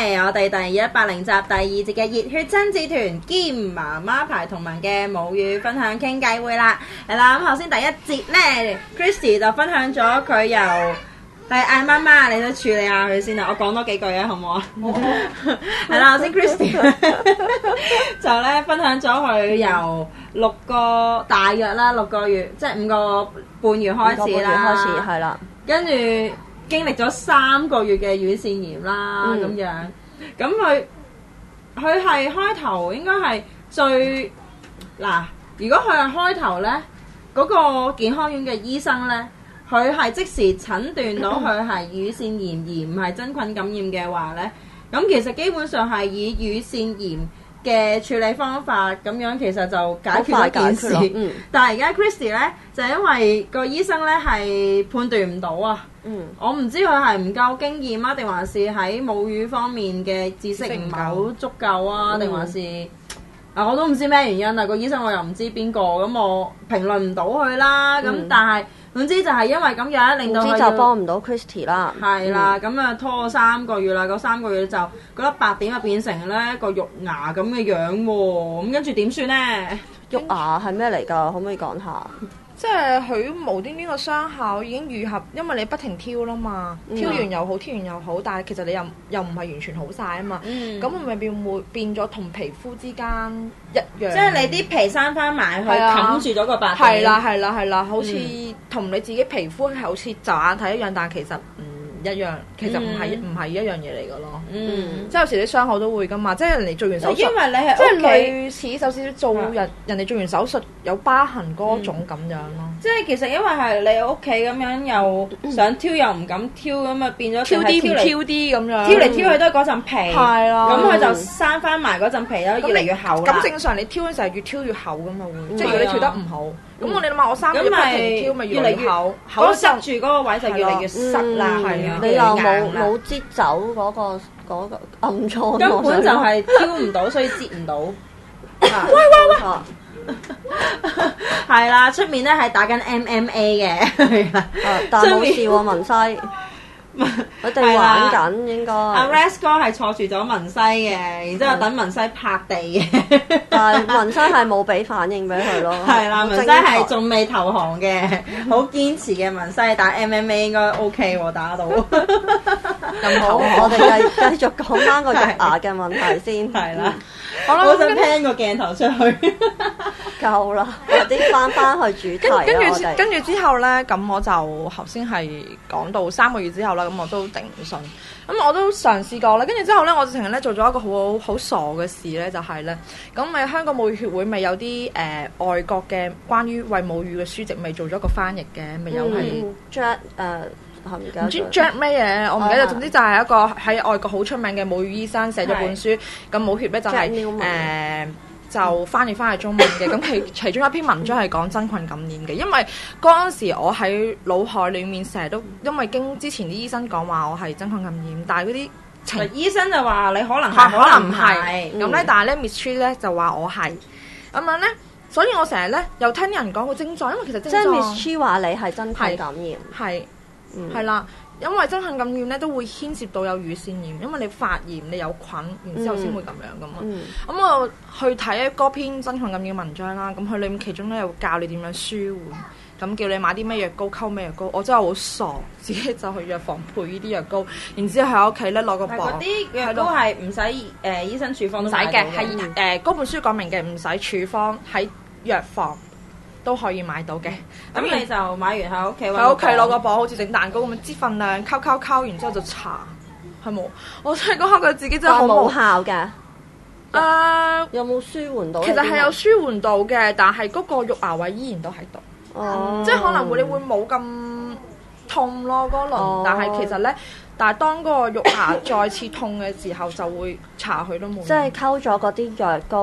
嚟我哋第110集第2節嘅熱血親子團兼媽媽牌同盟嘅母語分享傾偈會啦。係啦，咁頭先第一節咧 Christy 就分享咗佢由係嗌媽媽，你都處理下佢先啦。我講多幾句啊，好唔好啊？係啦，頭先 Christy 就咧分享咗佢由大約6個月，即係5個半月開始啦。 開始係啦，跟住經歷咗3個月嘅乳腺炎啦，咁樣，咁佢係開頭應該係最嗱，如果佢係開頭咧，嗰個健康院嘅醫生咧，佢係即時診斷到佢係乳腺炎而唔係真菌感染嘅話咧，咁其實基本上係以乳腺炎嘅處理方法咁樣，其實就解決咗件事。但係而家 Christy 咧，就係因為個醫生咧係判斷唔到啊。我唔知佢係唔夠經驗啊，定還是喺母乳方面嘅知識唔係好足夠啊，定還是我都唔知咩原因啊。個醫生我又唔知邊個，咁我評論唔到佢啦。咁但係總之就係因為咁樣令到佢就幫唔到 Christy 啦。係啦，咁啊拖咗3個月啦，嗰3個月就嗰粒白點啊變成咧個肉芽咁嘅樣喎。咁跟住點算咧？ 肉芽係咩嚟㗎？可唔可以講下？ 即係佢無端端個傷口已經愈合，因為你不停挑啦嘛，挑完又好，挑完又好，但係其實你又唔係完全好晒啊嘛，咁咪變咗同皮膚之間一樣， 即係你啲皮生翻埋去冚住咗個白點， 係啦，好似同你自己皮膚係好似就眼睇一樣，但係其實一樣，其實唔係一樣嘢嚟㗎咯。即係有時啲傷口都會㗎嘛，即係人哋做完手術， 因為你係即係類似就算做人哋做完手術有疤痕嗰種咁樣咯。 即係其實因為係你屋企咁樣又想挑又唔敢挑，咁啊變咗挑啲唔挑啲咁樣， 挑嚟挑去都係嗰陣皮。 係啦， 咁佢就生翻埋嗰陣皮咯，越嚟越厚啦。 咁正常你挑嗰陣係越挑越厚㗎嘛會，即係如果你挑得唔好，咁你諗下我3個月不停挑咪越嚟越厚， 厚塞住嗰個位就越嚟越塞啦。係啊， 你又冇擠走嗰個暗瘡， 根本就係挑唔到，所以擠唔到。 喂！ 係啦，出面咧係打緊 MMA 嘅， 但係冇事喎，文西。佢哋玩緊應該。 阿 Res 哥係坐住咗文西嘅，然之後等文西拍地嘅。 但係文西係冇俾反應俾佢咯。 係啦，文西係仲未投降嘅，好堅持嘅文西打 MMA 應該 OK 喎，打到。 咁好，我哋繼續講翻個肉芽嘅問題先。 係啦，我想聽個鏡頭出去。 夠啦，快啲翻去主題啊！ 跟住之後咧，咁我就頭先係講到3個月之後啦，咁我都頂唔順，咁我都嘗試過啦。跟住之後咧，我就成日咧做咗一個好傻嘅事咧，就係咧，咁咪香港母乳協會咪有啲外國嘅關於餵母乳嘅書籍，咪做咗個翻譯嘅，咪有係 Jack 唔知 Jack 咩嘢，我唔記得。總之就係一個喺外國好出名嘅母乳醫生寫咗本書，咁母協咧就係就翻譯翻去中文嘅，咁其中一篇文章係講真菌感染嘅，因為嗰陣時我喺腦海裡面成日都因為經之前啲醫生講話我係真菌感染，但係嗰啲醫生就話你可能係可能唔係， 咁咧但係咧 Miss Tree 咧就話我係咁樣咧，所以我成日咧又聽啲人講個症狀，因為其實症狀即係 Miss Tree 話你係真菌感染， 係啦。因為真菌感染咧都會牽涉到有乳腺炎，因為你發炎你有菌，然之後先會咁樣噶嘛。咁我去睇嗰篇真菌感染文章啦，咁佢裏面其中咧又教你點樣舒緩，咁叫你買啲咩藥膏溝咩藥膏。我真係好傻，自己就去藥房配呢啲藥膏，然之後喺屋企咧攞個磅。 嗰啲藥膏係唔使醫生處方都買到嘅。 唔使嘅，係嗰本書講明嘅，唔使處方，喺藥房都可以買到嘅。 咁你就買完喺屋企攞個磅，好似整蛋糕咁樣，擠份量，溝，然之後就搽，係冇。我真係嗰刻佢自己真係好冇效嘅。有冇舒緩到？ 其實係有舒緩到嘅，但係嗰個肉芽位依然都喺度。即係可能你會冇咁痛咯嗰輪，但係其實咧，但係當嗰個肉芽再次痛嘅時候，就會搽佢都冇。 即係溝咗嗰啲藥膏。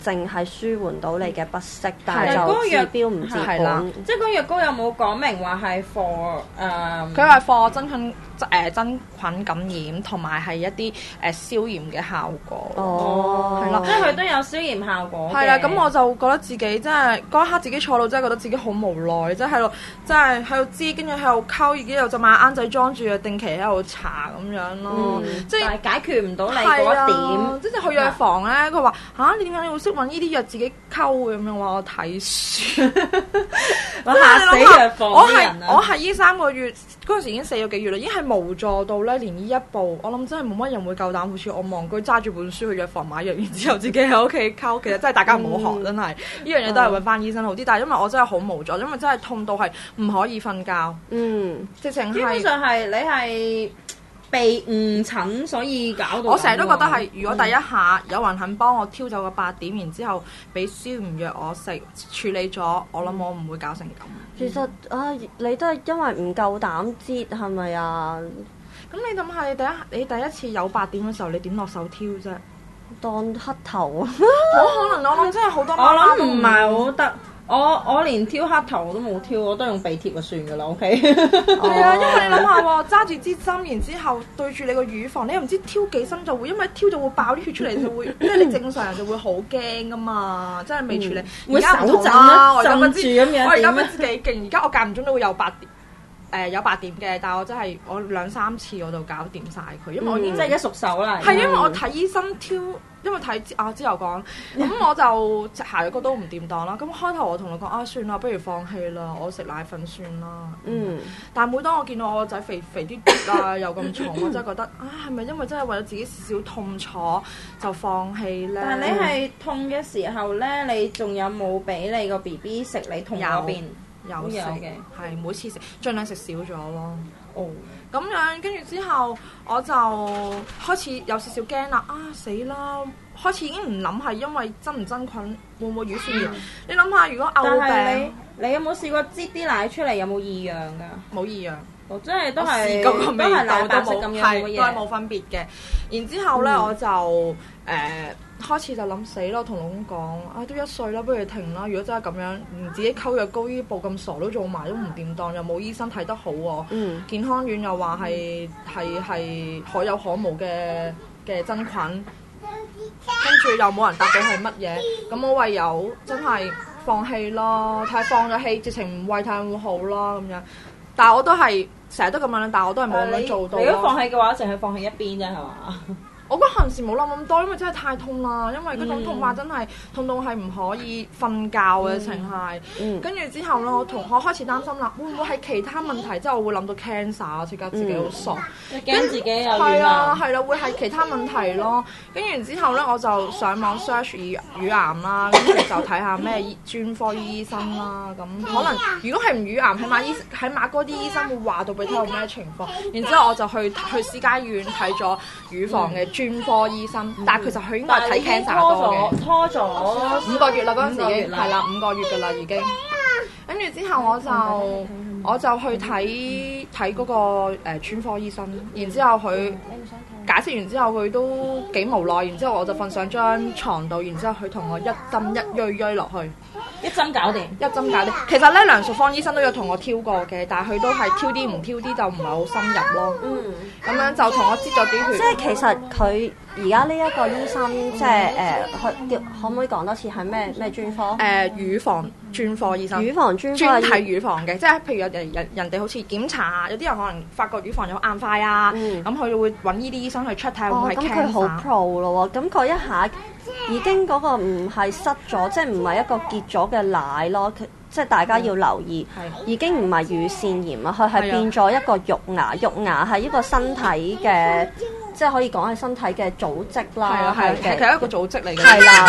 淨係舒緩到你嘅不適，但係就治標唔治本。 即係嗰藥膏有冇講明話係 for 佢話 for 真菌感染同埋係一啲消炎嘅效果。 哦， 係啦， 即係佢都有消炎效果。 係啦，咁我就覺得自己真係嗰一刻自己坐到真係覺得自己好無奈，即係喺度真係喺度擠，跟住喺度溝，已經有隻馬罌仔裝住啊，定期喺度搽咁樣咯。即係解決唔到你嗰一點。 即係去藥房咧，佢話你點解你會識揾呢啲藥自己溝咁樣？話我睇書， 我嚇死藥房啲人啊！ 我係呢3個月嗰陣時已經4個幾月啦，已經係無助到咧，連呢一步，我諗真係冇乜人會夠膽好似我望居揸住本書去藥房買藥，然之後自己喺屋企溝。其實真係大家唔好學，真係呢樣嘢都係揾翻醫生好啲。但係因為我真係好無助，因為真係痛到係唔可以瞓覺。直情係基本上係你係被誤診，所以搞到我成日都覺得係，如果第一下有人肯幫我挑走個8點，然之後俾消炎藥我食，處理咗，我諗我唔會搞成咁。 其實你都係因為唔夠膽擠係咪啊？ 咁你諗下，你第一次有8點嘅時候，你點落手挑啫？ 當黑頭啊！ 好可能我諗真係好多媽媽我諗唔係好得。我連挑黑頭我都冇挑，我都用鼻貼就算㗎啦。OK。 係啊，因為你諗下喎，揸住支針，然之後對住你個乳房，你又唔知挑幾深就會，因為挑就會爆啲血出嚟，就會即係你正常人就會好驚㗎嘛，真係未處理。 會手震啦，我而震住咁樣。 我而家唔知幾勁，而家我間唔中都會有8點，有8點嘅，但係我真係我2-3次我就搞掂晒佢，因為我已經即係一熟手啦。 係因為我睇醫生挑。因為睇之後講，咁我就下藥膏都唔掂當啦。咁開頭我同佢講算啦，不如放棄啦，我食奶粉算啦。但係每當我見到我個仔肥啲啲又咁重，我真係覺得係咪因為真係為咗自己少少痛楚就放棄咧？ 但係你係痛嘅時候咧，你仲有冇俾你個 BB 食你痛嗰邊？ 有食嘅，係每次食，盡量食少咗咯。咁樣跟住之後，我就開始有少少驚啦！死啦！開始已經唔諗係因為真唔真菌，會唔會乳腺炎？你諗下，如果嘔病， 你有冇試過擠啲奶出嚟？有冇異樣㗎？ 冇異樣。 即係都係嗰個味道都冇咁樣嘅嘢， 都係冇分別嘅。然之後咧，我就開始就諗死咯，同老公講都1歲啦，不如停啦。如果真係咁樣，連自己溝藥膏呢步咁傻都做埋，都唔掂當，又冇醫生睇得好喎。健康院又話係可有可無嘅真菌，跟住又冇人答到係乜嘢，咁我唯有真係放棄咯。太放咗棄，直情唔餵太會好啦咁樣。但係我都係成日都咁樣，但係我都係冇咁樣做到。 如果放棄嘅話，淨係放棄一邊啫，係嘛？ 我嗰陣時冇諗咁多，因為真係太痛啦，因為嗰種痛法真係痛到係唔可以瞓覺嘅情係。跟住之後咧，我同學開始擔心啦，會唔會係其他問題？之後我會諗到 cancer，即刻自己好傻， 驚自己有係啦，會係其他問題咯。跟住之後咧，我就上網 search 乳癌啦，跟住就睇下咩專科醫生啦。咁可能如果係唔乳癌，起碼嗰啲醫生會話到俾你聽有咩情況。然之後我就去私家醫院睇咗乳房嘅專科醫生，但係其實佢應該係睇 cancer 多嘅。 拖咗 5個月啦，嗰陣時已經係啦，5個月㗎啦已經。跟住之後我就去睇嗰個專科醫生，然之後佢解釋完之後佢都幾無奈，然之後我就瞓上張床度，然之後佢同我一針一錐落去。 一針搞掂， 一針搞掂。其實咧，梁淑芳醫生都有同我挑過嘅，但係佢都係挑啲唔挑啲，就唔係好深入咯。咁樣就同我擠咗啲血。 即係其實佢而家呢一個醫生，即係可唔可以講多次係咩專科？ 乳房專科醫生。 乳房專科專睇乳房嘅，即係譬如有人哋好似檢查，有啲人可能發覺乳房有硬塊啊，咁佢會揾呢啲醫生去 check 睇下會唔會係 cancer。咁佢好 pro 咯喎，咁佢一下已經嗰個唔係塞咗，即係唔係一個結咗嘅奶咯，即係大家要留意，已經唔係乳腺炎啦，佢係變咗一個肉芽，肉芽係一個身體嘅，即係可以講係身體嘅組織啦， 係其實一個組織嚟嘅。 係啦，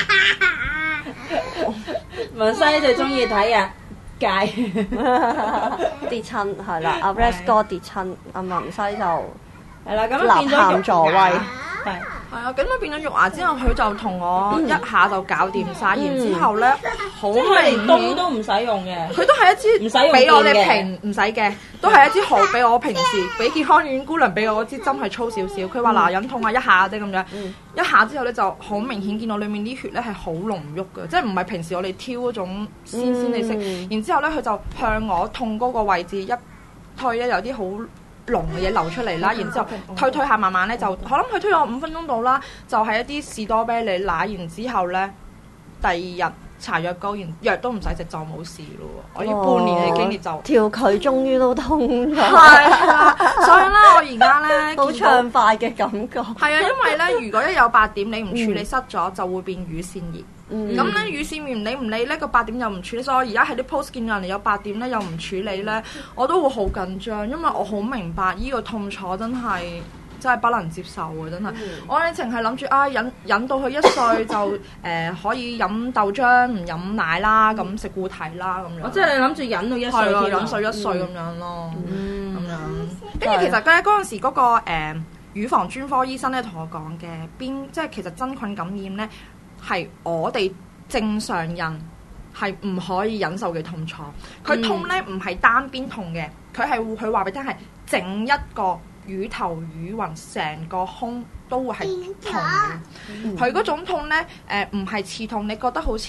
文西最中意睇啊戒跌親係啦，阿 Res 哥跌親，阿文西就係啦，咁立喊助威。 係係啊，咁樣變咗肉芽之後，佢就同我一下就搞掂晒。然之後咧，好即係佢連刀明顯都唔使用嘅。 佢都係一支唔使用比我哋電嘅平唔使嘅，都係一支好比我平時比健康院姑娘俾我嗰支針係粗少少。佢話嗱忍痛啊，一下啫咁樣，一下之後咧就好明顯見到裡面啲血咧係好濃郁嘅，即係唔係平時我哋挑嗰種鮮你識。然之後咧佢就向我痛嗰個位置一推咧，有啲好濃嘅嘢流出嚟啦。然之後推下慢慢咧就可能佢推咗我5分鐘到啦，就係一啲士多啤梨奶。然之後咧第二日搽藥膏，藥都唔使食就冇事咯喎！我呢半年嘅經歷就條渠終於都通咗， 係啊，所以咧我而家咧好暢快嘅感覺。 係啊，因為咧如果一有白點你唔處理失咗，就會變乳腺炎。咁咧乳腺炎你唔理呢個白點又唔處理，所以我而家喺啲 post 見到人哋有白點咧又唔處理咧，我都會好緊張，因為我好明白呢個痛楚真係不能接受啊！真係，我哋淨係諗住忍到佢1歲就可以飲豆漿唔飲奶啦，咁食固體啦咁樣。 即係你諗住忍到1歲添， 忍到1歲咁樣咯，咁樣。跟住其實咧嗰陣時嗰個乳房專科醫生咧同我講嘅，即係其實真菌感染咧係我哋正常人係唔可以忍受嘅痛楚。佢痛咧唔係單邊痛嘅，佢話俾你聽係整一個乳頭乳暈成個胸都會係痛嘅。佢嗰種痛咧唔係刺痛，你覺得好似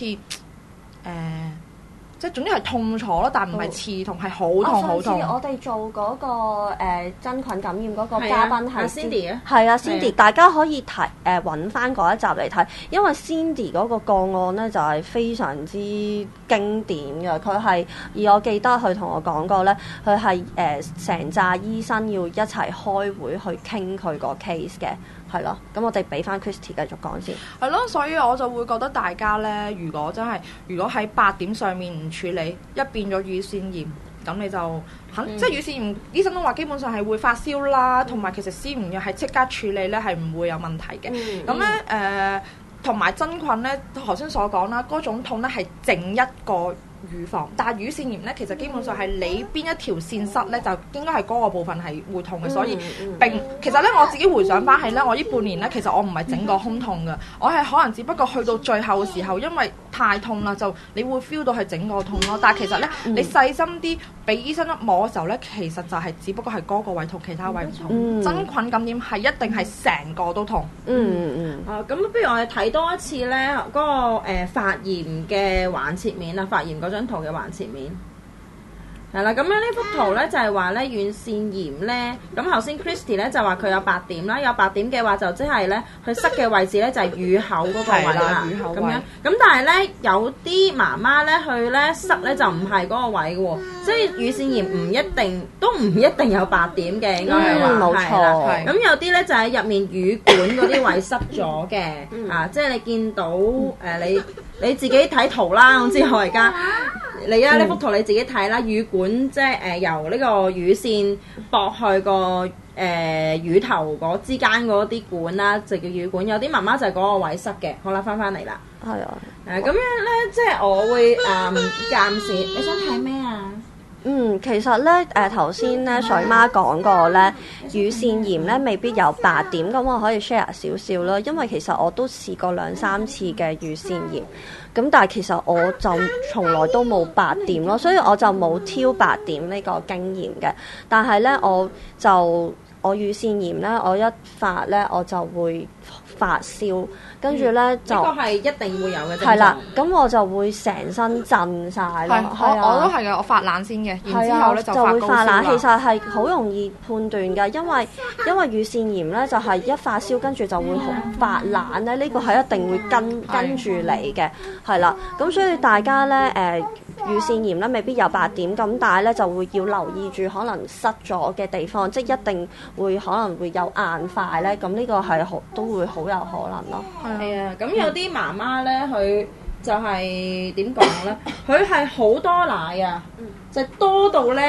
即係總之係痛楚咯，但唔係刺痛，係好痛好痛。 我哋做嗰個真菌感染嗰個嘉賓係 Cindy 啊， 係啊 Cindy，大家可以睇揾翻嗰一集嚟睇，因為 Cindy 嗰個個案咧就係非常之經典嘅。佢係而我記得佢同我講過咧，佢係成扎醫生要一齊開會去傾佢個 case 嘅。係咯，咁我哋俾翻 Christy 繼續講先。 係咯，所以我就會覺得大家咧，如果喺白點上面唔處理，一變咗乳腺炎，咁你就即係乳腺炎，醫生都話基本上係會發燒啦，同埋其實施唔藥係即刻處理咧，係唔會有問題嘅。咁咧同埋真菌咧，頭先所講啦，嗰種痛咧係整一個乳房，但係乳腺炎咧，其實基本上係你邊一條線塞咧，就應該係嗰個部分係會痛嘅。所以其實咧，我自己回想翻係咧，我呢半年咧，其實我唔係整個胸痛嘅，我係可能只不過去到最後嘅時候，因為太痛啦，就你會 feel 到係整個痛咯。但係其實咧，你細心啲俾醫生一摸嘅時候咧，其實就係只不過係嗰個位痛，其他位唔痛。真菌感染係一定係成個都痛。 咁不如我哋睇多一次咧，嗰個發炎嘅橫切面啊，發炎嗰張圖嘅橫切面。係啦，咁樣呢幅圖咧就係話咧乳腺炎咧，咁頭先 Christy 咧就話佢有白點啦，有白點嘅話就即係咧佢塞嘅位置咧就係乳口嗰個位啦，咁樣。咁但係咧有啲媽媽咧佢咧塞咧就唔係嗰個位嘅喎，即係乳腺炎都唔一定有白點嘅，應該係話冇錯。 咁有啲咧就喺入面乳管嗰啲位塞咗嘅，即係你見到你自己睇圖啦，我知我而家。呢幅圖你自己睇啦，乳管即係由呢個乳腺駁去個乳頭嗰之間嗰啲管啦，就叫乳管。有啲媽媽就係嗰個位塞嘅。好啦，翻嚟啦。 係啊。 咁樣咧，即係我會暫時。你想睇咩啊？ 其實咧頭先咧水媽講過咧，乳腺炎咧未必有白點，咁我可以 share 少少啦。因為其實我都試過2-3次嘅乳腺炎，咁但係其實我就從來都冇白點咯，所以我就冇挑白點呢個經驗嘅。但係咧我乳腺炎咧，我一發咧我就會發燒，跟住咧就呢個係一定會有嘅。 係啦，咁我就會成身震晒咯。 我都係嘅，我發冷先嘅，然之後咧就會發冷。 其實係好容易判斷㗎，因為乳腺炎咧就係一發燒跟住就會發冷咧，呢個係一定會跟住你嘅，係啦。咁所以大家咧乳腺炎咧未必有白點，咁但係咧就會要留意住可能塞咗嘅地方，即係一定會可能會有硬塊咧，咁呢個係都會好有可能咯。 係啊，咁有啲媽媽咧，佢就係點講咧？佢係好多奶啊，就多到咧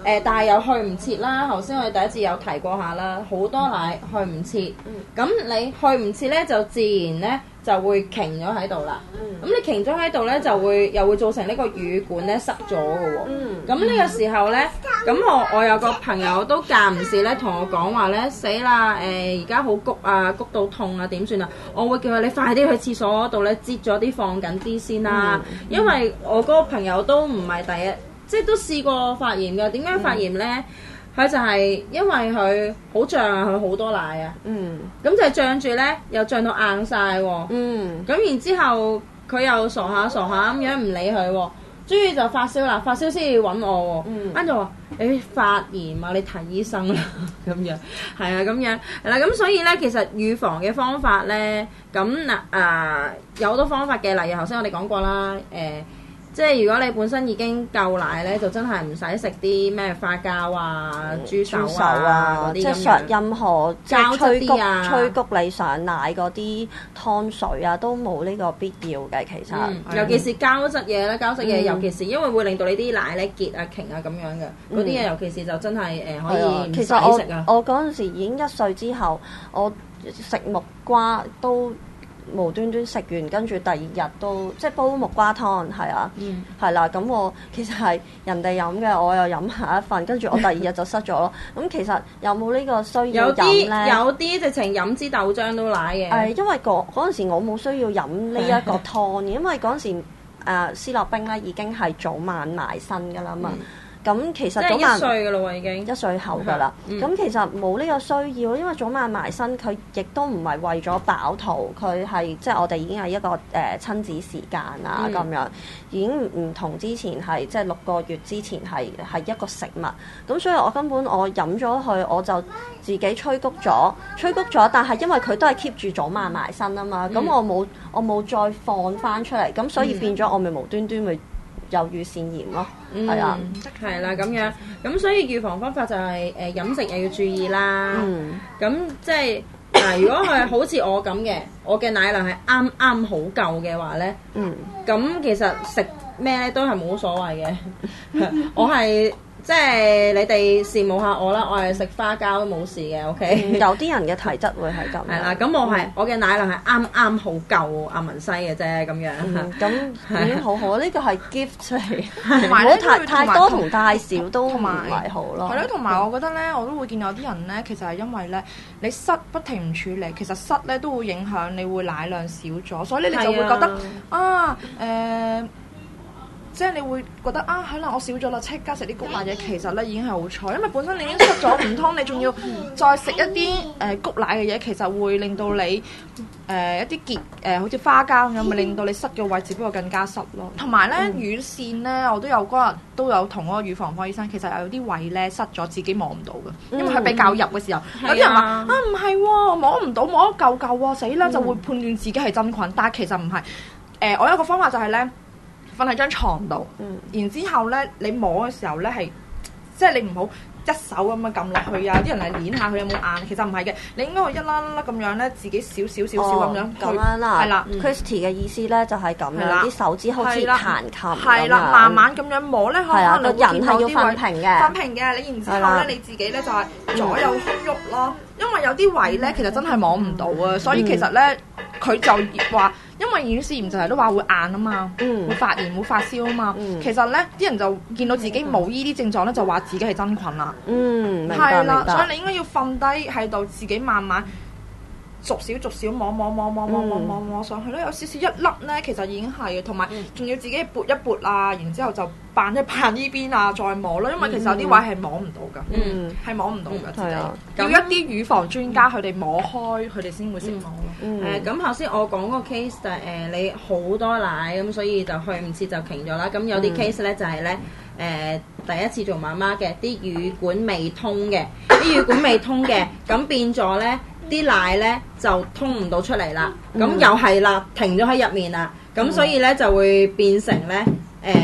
但係又去唔切啦。頭先我哋第一次有提過下啦，好多奶去唔切，咁你去唔切咧，就自然咧就會停咗喺度啦。咁你停咗喺度咧，又會造成呢個乳管咧塞咗嘅喎。咁呢個時候咧，咁我有個朋友都間唔時咧同我講話咧，死啦！而家好谷啊，谷到痛啊，點算啊？我會叫佢你快啲去廁所嗰度咧，擠咗啲放緊啲先啦。因為我嗰個朋友都唔係第一。即係都試過發炎㗎，點解發炎咧？佢就係因為佢好脹啊，佢好多奶啊。咁就係脹住咧，又脹到硬晒喎。咁然之後佢又傻下咁樣唔理佢喎，終於就發燒啦，發燒先要揾我喎。跟住話你發炎啊，你睇醫生啦咁樣。係啊，咁樣係啦。咁所以咧，其實預防嘅方法咧，咁有好多方法嘅，例如頭先我哋講過啦，即係如果你本身已經夠奶咧，就真係唔使食啲咩花膠啊、豬手啊嗰啲咁樣。即係任何膠質啊、催谷你上奶嗰啲湯水啊，都冇呢個必要嘅。其實， 尤其是膠質嘢咧，膠質嘢尤其是因為會令到你啲奶咧結啊、瓊啊咁樣嘅嗰啲嘢，尤其是就真係可以唔使食啊。 其實我嗰陣時已經1歲之後，我食木瓜都無端端食完，跟住第二日都即係煲木瓜湯，係啊，係啦。咁我其實係人哋飲嘅，我又飲下一份，跟住我第二日就塞咗咯。咁其實有冇呢個需要飲咧？ 有啲直情飲支豆漿都奶嘅。 因為嗰陣時我冇需要飲呢一個湯嘅，因為嗰陣時思樂冰咧已經係早晚埋身㗎啦嘛。咁其實早晚 1歲㗎咯喎，已經 1歲後㗎啦。咁其實冇呢個需要，因為早晚埋身佢亦都唔係為咗飽肚，佢係即係我哋已經係一個親子時間啊咁樣，已經唔同之前係即係6個月之前係一個食物。咁所以我根本我飲咗佢，我就自己催谷咗，但係因為佢都係 keep 住早晚埋身啊嘛，咁我冇再放翻出嚟，咁所以變咗我咪無端端咪有乳腺炎咯，係啊， 係啦咁樣，咁所以預防方法就係飲食又要注意啦。咁即係如果佢係好似我咁嘅，我嘅奶量係啱啱好夠嘅話咧，咁其實食咩咧都係冇所謂嘅。我係即係你哋羨慕下我啦，我係食花膠都冇事嘅，OK。 有啲人嘅體質會係咁。 係啦，咁我嘅奶量係啱啱好夠阿文西嘅啫，咁樣。 咁已經好好，呢個係 gift 嚟，唔好太多同太少都唔係好咯。 係咯，同埋我覺得咧，我都會見有啲人咧，其實係因為咧，你塞不停唔處理，其實塞咧都會影響你會奶量少咗，所以你就會覺得即係你會覺得可能我少咗啦，即刻食啲谷奶嘢，其實咧已經係好彩，因為本身你已經塞咗唔通，你仲要再食一啲谷奶嘅嘢，其實會令到你一啲結好似花膠咁，咪令到你塞嘅位置比較更加濕咯。同埋咧乳腺咧，我都有嗰日都有同嗰個乳房科醫生，其實有啲位咧塞咗，自己摸唔到嘅，因為佢比較入嘅時候，有啲人話唔係喎，摸唔到，摸一嚿嚿喎，死啦，就會判斷自己係真菌，但係其實唔係。我有一個方法就係咧，瞓喺張床度，然之後咧你摸嘅時候咧係，即係你唔好一手咁樣撳落去啊！啲人係捏下佢有冇硬，其實唔係嘅，你應該會一粒粒咁樣咧，自己少少咁樣。 咁樣啦， 係啦。 Christy 嘅意思咧就係咁樣，啲手指好似彈琴咁樣。 係啦，慢慢咁樣摸咧，可能個人係要瞓平嘅。 瞓平嘅，你然之後咧你自己咧就係左右喐咯，因為有啲位咧其實真係摸唔到啊，所以其實咧佢就話。因為乳腺炎就係都話會硬啊嘛，會發炎會發燒啊嘛。其實咧啲人就見到自己冇依啲症狀咧，就話自己係真菌啦。係啦，所以你應該要瞓低喺度，自己慢慢逐少摸上去咧，有少少一粒咧，其實已經係嘅。同埋仲要自己撥一撥啊，然之後就扮一扮呢邊啊，再摸咯。因為其實有啲位係摸唔到㗎，係摸唔到㗎。係啊，要一啲乳房專家佢哋摸開，佢哋先會識摸咯。 咁頭先我講個 case 就係你好多奶咁，所以就去唔切就停咗啦。咁有啲 case 咧就係咧第一次做媽媽嘅，啲乳管未通嘅，咁變咗咧。啲奶咧就通唔到出嚟啦，咁又係啦，停咗喺入面啦，咁所以咧就會變成咧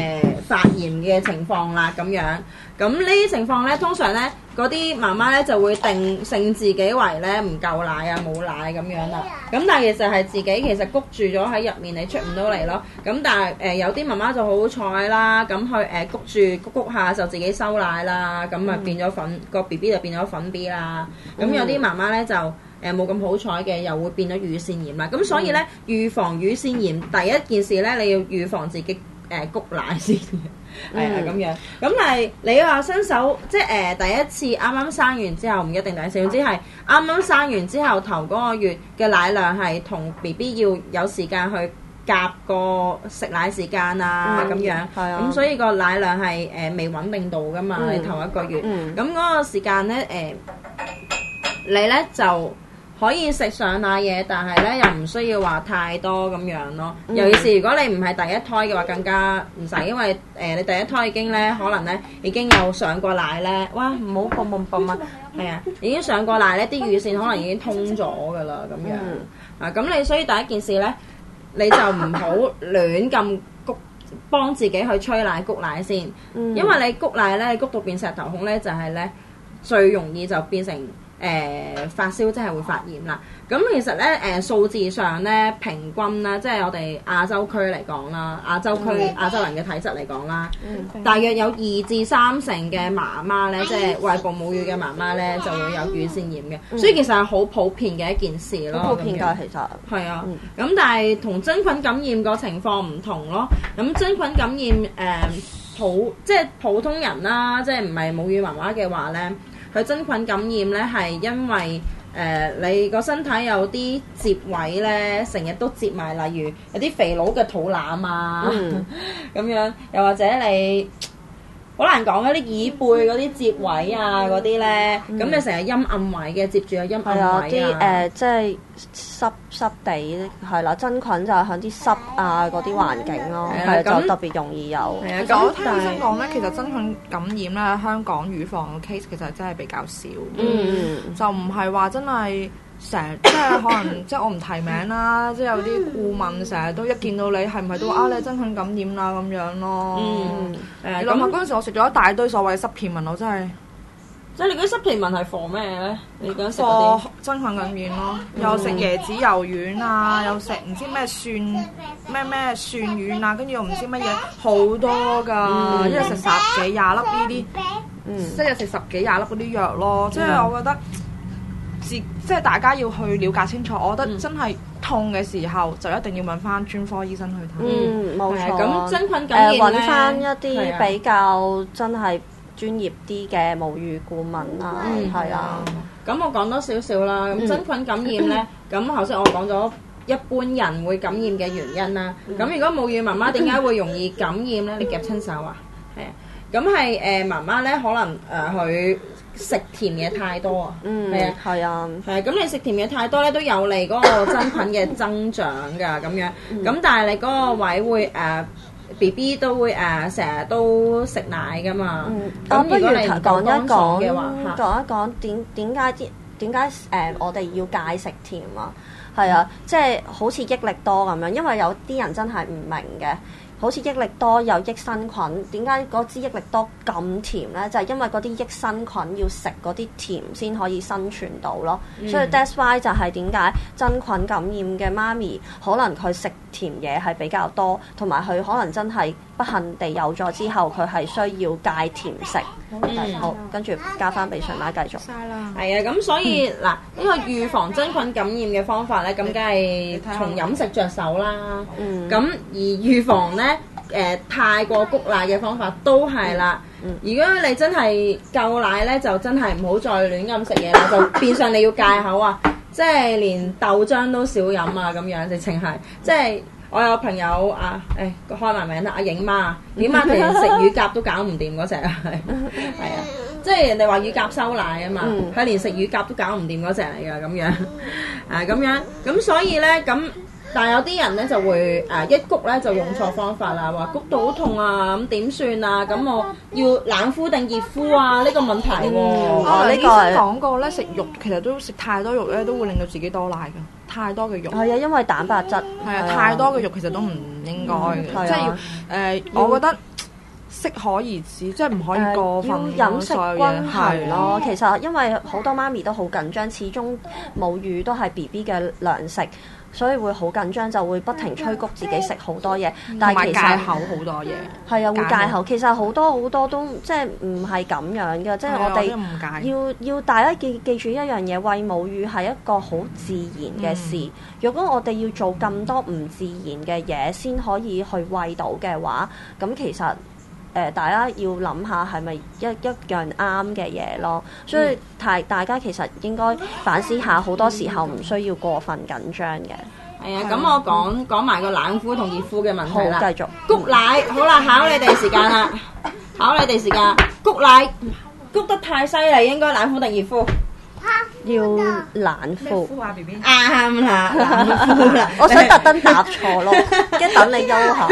發炎嘅情況啦，咁樣。咁呢啲情況咧，通常咧嗰啲媽媽咧就會定性自己為咧唔夠奶啊、冇奶咁樣啦。咁但係其實係自己其實谷住咗喺入面，你出唔到嚟咯。咁但係有啲媽媽就好彩啦，咁佢谷住谷下就自己收奶啦，咁咪變咗粉個 BB 就變咗粉 B 啦。咁有啲媽媽咧就冇咁好彩嘅，又會變咗乳腺炎啦。咁所以咧預防乳腺炎第一件事咧，你要預防自己谷奶先。係啊，咁樣。咁但係你話新手，即係第一次啱啱生完之後，唔一定第一次，總之係啱啱生完之後頭嗰個月嘅奶量係同 BB 要有時間去夾個食奶時間啊，咁樣。係啊。咁所以個奶量係未穩定到噶嘛，你頭一個月。咁嗰個時間咧你咧就可以食上奶嘢，但係咧又唔需要話太多咁樣咯。尤其是如果你唔係第一胎嘅話，更加唔使，因為你第一胎已經咧可能咧已經有上過奶咧，哇唔好砰砰砰啊，係啊，已經上過奶咧，啲乳腺可能已經通咗噶啦咁樣。啊咁你所以第一件事咧，你就唔好亂咁谷，幫自己去吹奶谷奶先，因為你谷奶咧谷到變石頭控咧，就係咧最容易就變成發燒，即係會發炎啦。咁其實咧數字上咧平均啦，即係我哋亞洲區嚟講啦，亞洲人嘅體質嚟講啦，大約有2至3成嘅媽媽咧，即係餵哺母乳嘅媽媽咧，就會有乳腺炎嘅。所以其實係好普遍嘅一件事咯。 普遍㗎，其實係啊。咁但係同真菌感染個情況唔同咯。咁真菌感染即係普通人啦，即係唔係母乳媽媽嘅話咧，佢真菌感染咧係因為你個身體有啲接位咧，成日都接埋，例如有啲肥佬嘅肚腩啊，咁樣，又或者你好難講嗰啲耳背嗰啲接位啊嗰啲咧，咁你成日陰暗位嘅接住個陰暗位啊， 即係濕地係啦，真菌就係喺啲濕啊嗰啲環境咯，係就特別容易有。 係啊，咁我聽醫生講咧，其實真菌感染咧，香港預防嘅 case 其實真係比較少，就唔係話真係成即係可能即係我唔提名啦，即係有啲顧問成日都一見到你係唔係都話啊你真菌感染啦咁樣咯。你諗下嗰陣時我食咗一大堆所謂嘅濕片紋，我真係。 即係你嗰啲濕皮紋係防咩咧？你講食嗰啲真菌感染咯，又食椰子油丸啊，又食唔知咩蒜蒜丸啊，跟住又唔知乜嘢好多㗎，一日食10幾20粒呢啲，一日食10幾20粒嗰啲藥咯。即係我覺得即係大家要去了解清楚。我覺得真係痛嘅時候就一定要問翻專科醫生去睇。 冇錯。 咁真菌感染咧， 揾翻一啲比較真係專業啲嘅母乳顧問啦，係啊。 咁我講多少少啦。咁真菌感染咧，咁頭先我講咗一般人會感染嘅原因啦。咁如果母乳媽媽點解會容易感染咧？你夾親手啊？係啊。咁係媽媽咧，可能佢食甜嘢太多啊。係啊。係啊。係啊。咁你食甜嘢太多咧，都有利嗰個真菌嘅增長㗎。咁樣。咁但係你嗰個位會BB 都會成日都食奶噶嘛，咁如果你講一講點解我哋要戒食甜啊？係啊，即係好似益力多咁樣，因為有啲人真係唔明嘅。好似益力多有益生菌，點解嗰支益力多咁甜呢？就係因為嗰啲益生菌要食嗰啲甜先可以生存到咯。所以 that's why 就係點解真菌感染嘅媽咪可能佢食甜嘢係比較多，同埋佢可能真係不幸地有咗之後，佢係需要戒甜食。好，跟住加翻俾上奶繼續。 曬啦。 係啊，咁所以嗱，呢個預防真菌感染嘅方法咧，咁梗係從飲食着手啦。咁而預防咧，太過谷奶嘅方法都係啦。如果你真係夠奶咧，就真係唔好再亂咁食嘢啦，就變相你要戒口啊，即係連豆漿都少飲啊，咁樣直情係，即係我有朋友啊，開埋名啦，阿影媽其實食乳鴿都搞唔掂嗰隻啊，係啊，即係人哋話乳鴿收奶啊嘛，佢連食乳鴿都搞唔掂嗰隻嚟㗎，咁樣咁樣，咁所以咧咁。但係有啲人咧就會一谷咧就用錯方法啦，話谷到好痛啊，咁點算啊？咁我要冷敷定熱敷啊？呢個問題喎。 呢個醫生講過咧，食肉其實都食太多肉咧，都會令到自己多奶㗎。太多嘅肉係啊，因為蛋白質係啊，太多嘅肉其實都唔應該嘅，即係要我覺得適可而止，即係唔可以過分要飲食均衡咯。 係其實因為好多媽咪都好緊張，始終母乳都係 BB 嘅糧食。所以會好緊張，就會不停催谷自己食好多嘢，但係其實戒口好多嘢。 係啊，會戒口。其實好多都即係唔係咁樣嘅，即係我哋要大家記住一樣嘢，餵母乳係一個好自然嘅事。如果我哋要做咁多唔自然嘅嘢先可以去餵到嘅話，咁其實大家要諗下係咪一樣啱嘅嘢咯，所以大家其實應該反思下，好多時候唔需要過分緊張嘅。 係啊，咁我講埋個冷敷同熱敷嘅問題啦。 好，繼續。 谷奶，好啦，考你哋時間啦，考你哋時間。谷奶谷得太犀利，應該冷敷定熱敷？ 要冷敷。 敷啊 BB。 啱啦，冷敷啦。 我想特登答錯咯，一等你休下。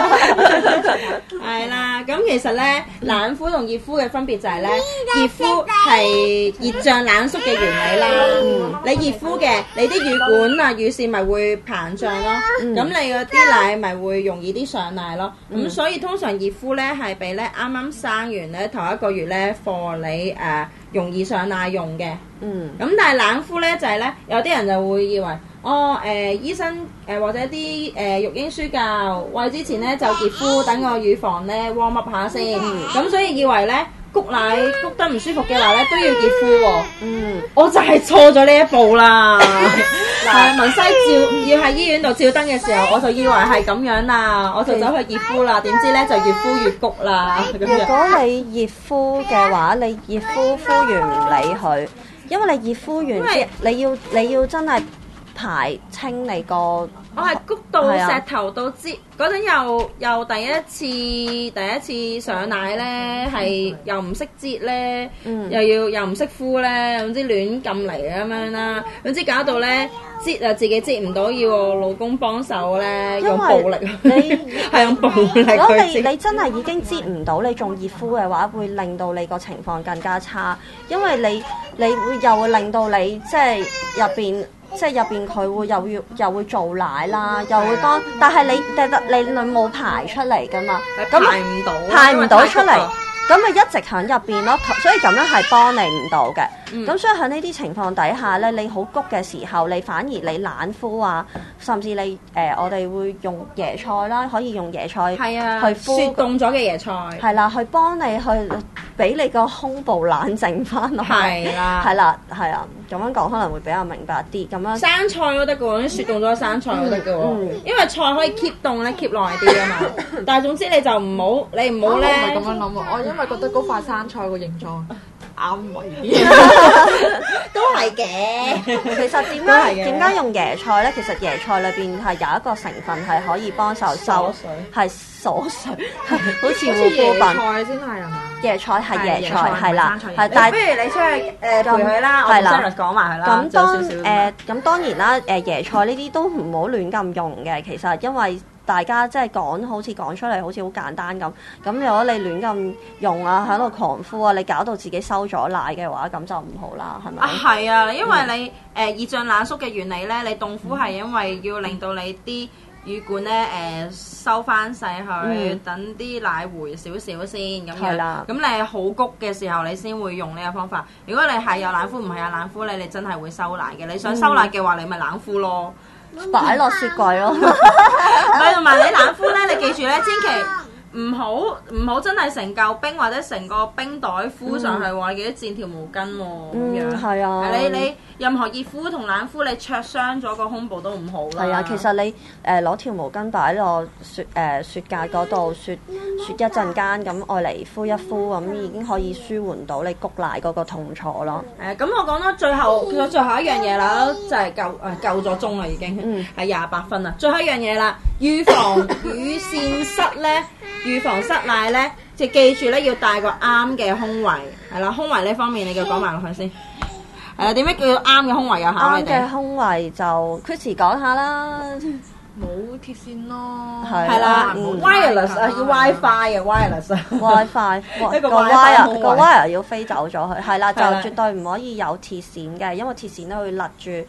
係啦，咁其實咧，冷敷同熱敷嘅分別就係咧，熱敷係熱脹冷縮嘅原理啦。你熱敷嘅，你啲乳管啊、乳腺咪會膨脹咯，咁你嗰啲奶咪會容易啲上奶咯。咁所以通常熱敷咧係俾咧啱啱生完咧頭一個月咧貨你容易上奶用嘅。咁但係冷敷咧就係咧，有啲人就會以為醫生或者啲育嬰書教餵之前咧就熱敷，等個乳房咧 warm up 下先。咁所以以為咧谷奶谷得唔舒服嘅奶咧都要熱敷喎。我就係錯咗呢一步啦。文西要喺醫院度照燈嘅時候，我就以為係咁樣啦，我就走去熱敷啦。點知咧就越敷越谷啦。 如果你熱敷嘅話，你熱敷完唔理佢，因為你熱敷完之後，你要真係排清你個。 我係谷到石頭到擠嗰陣，又第一次上奶咧，係又唔識擠咧，又唔識敷咧，總之亂撳嚟咁樣啦。總之搞到咧擠啊自己擠唔到，要我老公幫手咧，用暴力。你係用暴力。 如果你真係已經擠唔到，你仲熱敷嘅話，會令到你個情況更加差，因為你會令到你即係入邊佢會又會做奶啦，又會幫，但係你冇排出嚟噶嘛，咁排唔到出嚟，咁咪一直喺入邊咯，所以咁樣係幫你唔到嘅。咁所以喺呢啲情況底下咧，你好谷嘅時候，你反而你冷敷啊，甚至你我哋會用椰菜啦，可以用椰菜去敷雪凍咗嘅椰菜， 係啦，去幫你去俾你個胸部冷靜翻落去，係啦，咁樣講可能會比較明白啲。咁樣生菜都得嘅喎，啲雪凍咗生菜都得嘅喎，因為菜可以 keep 凍咧 keep 耐啲啊嘛。但係總之你就唔好咧， 我唔係咁樣諗喎，我因為覺得嗰塊生菜個形狀啱位啲， 都係嘅。 其實點解用椰菜咧？其實椰菜裏邊係有一個成分係可以幫手收水，係鎖水，好似護膚品。 椰菜先係嘛？ 椰菜係椰菜係啦，係。 但係不如你出去陪佢啦，我哋講埋佢啦。 咁當然啦，椰菜呢啲都唔好亂咁用嘅。其實因為大家即係好似講出嚟好似好簡單咁。咁如果你亂咁用啊，喺度狂敷啊，你搞到自己收咗奶嘅話，咁就唔好啦，係咪？ 係啊，因為你熱脹冷縮嘅原理咧，你凍敷係因為要令到你啲乳管咧收翻細去，等啲奶回少少先咁樣。咁你好谷嘅時候，你先會用呢個方法。如果你係有冷敷唔係有冷敷咧，你真係會收奶嘅。你想收奶嘅話，你咪冷敷咯。 擺落雪櫃咯， 咪同埋你冷敷咧，你記住咧，千祈唔好真係成嚿冰或者成個冰袋敷上去喎，記得墊條毛巾喎咁樣。 係啊， 你任何熱敷同冷敷，你灼傷咗個胸部都唔好啦。 係啊，其實你攞條毛巾擺落雪格嗰度雪一陣間，咁愛嚟敷一敷，咁已經可以舒緩到你谷奶嗰個痛楚咯。 咁我講到最後一樣嘢啦，就係夠咗鐘啦，已經係28分啦。最後一樣嘢啦，預防乳腺塞咧，預防塞奶咧，就記住咧要帶個啱嘅胸圍，係啦，胸圍呢方面你就講埋落去先。點解叫啱嘅胸圍有考你哋？啱嘅胸圍就 Chrissy 講下啦。 冇鐵線咯， 係啦，wireless 要 WiFi 嘅 wireless。WiFi 個 wire 要飛走咗佢，係啦，就絕對唔可以有鐵線嘅，因為鐵線都會勒住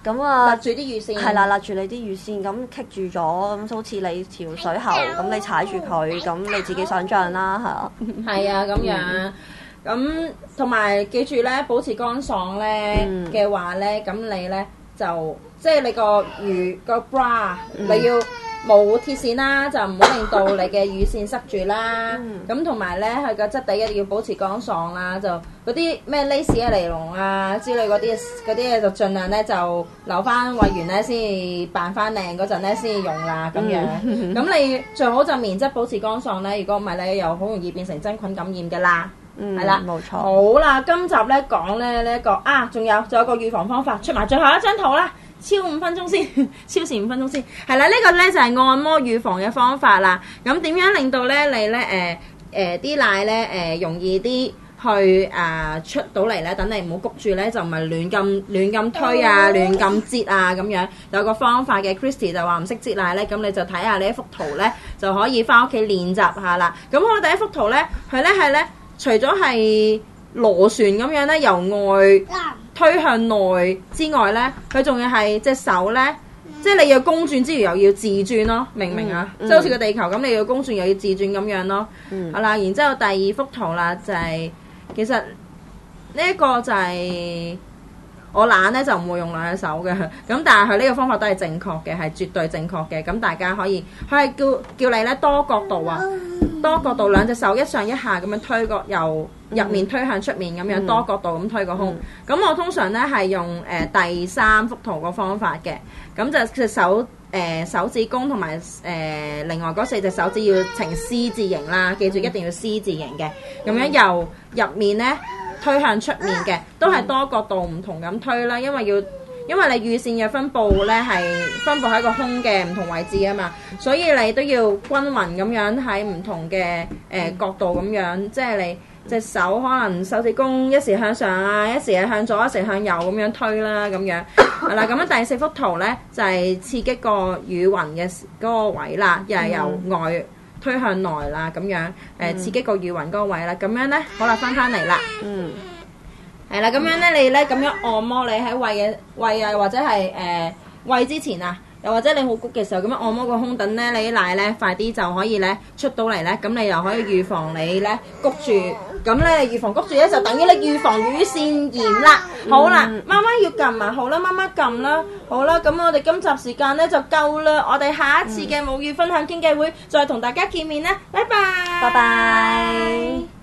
咁啊， 勒住啲乳腺， 係啦，勒住你啲乳腺，咁棘住咗，咁好似你條水喉，咁你踩住佢，咁你自己想像啦， 係啊，咁樣，咁同埋記住咧，保持乾爽咧嘅話咧，咁你咧就即係你個個 bra 你要冇鐵線啦，就唔好令到你嘅乳腺塞住啦。咁同埋咧，佢個質地一定要保持乾爽啦。就嗰啲咩 lace 啊、尼龍啊之類嗰啲嘢，就盡量咧就留翻餵完咧先扮翻靚嗰陣咧先用啦。咁樣咁你最好就棉質保持乾爽咧。如果唔係咧，又好容易變成真菌感染嘅啦。係啦， 冇錯。 好啦，今集咧講咧呢一個仲有個預防方法，出埋最後一張圖啦。超時5分鐘先，係啦，呢個咧就係按摩預防嘅方法啦。咁點樣令到咧你咧啲奶咧容易啲去出到嚟咧？等你唔好谷住咧，就唔係亂咁推啊、亂咁擠啊咁樣。有個方法嘅 Christy 就話唔識擠奶咧，咁你就睇下呢一幅圖咧，就可以翻屋企練習下啦。咁我第一幅圖咧，佢咧係咧除咗係螺旋咁樣咧，由外推向內之外咧，佢仲要係隻手咧，即係你要公轉之餘又要自轉咯，明唔明啊？即係好似個地球咁，你要公轉又要自轉咁樣咯。好啦，然之後第二幅圖啦，就係其實呢一個就係我懶咧就唔會用兩隻手嘅，咁但係佢呢個方法都係正確嘅，係絕對正確嘅。咁大家可以，佢係叫你咧多角度啊，多角度兩隻手一上一下咁樣推個由入面推向出面咁樣多角度咁推個胸。咁我通常咧係用第三幅圖個方法嘅，咁就隻手手指公同埋另外嗰4隻手指要呈 C 字形啦，記住一定要 C 字形嘅，咁樣由入面咧推向出面嘅，都係多角度唔同咁推啦，因為你乳腺嘅分佈咧係分佈喺個胸嘅唔同位置啊嘛，所以你都要均勻咁樣喺唔同嘅角度咁樣，即係你隻手可能手指公一時向上啊，一時係向左，一時向右咁樣推啦，咁樣係啦。咁樣第4幅圖咧就係刺激個乳暈嘅嗰個位啦，又係由外推向內啦，咁樣刺激個乳暈嗰個位啦，咁樣咧好啦，翻嚟啦。係啦，咁樣咧，你咧咁樣按摩你喺胃啊，或者係胃之前啊，又或者你好谷嘅時候，咁樣按摩個胸，等咧你啲奶咧快啲就可以咧出到嚟咧，咁你又可以預防你咧谷住，咁咧預防谷住咧就等於你預防乳腺炎啦。好啦，媽媽要撳啊，好啦，媽媽撳啦，好啦，咁我哋今集時間咧就夠啦，我哋下一次嘅母乳分享傾偈會再同大家見面啦，拜拜， 拜拜。